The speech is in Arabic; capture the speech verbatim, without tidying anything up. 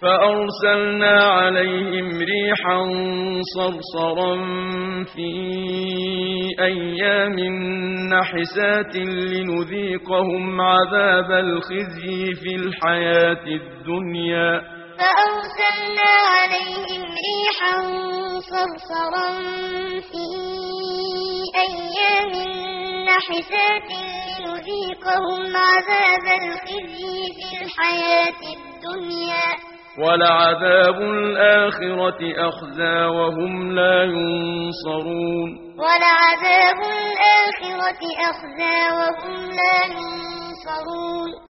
فأرسلنا عليهم ريحا صرصرا في أيام نحسات لنذيقهم عذاب الخزي في الحياة الدنيا. فأرسلنا عليهم ريحا صرصرا في أيام نحسات لنذيقهم عذاب الخزي في الحياة الدنيا. ولعذاب الآخرة أخزى وهم لا ينصرون. ولعذاب الآخرة أخزى وهم لا ينصرون.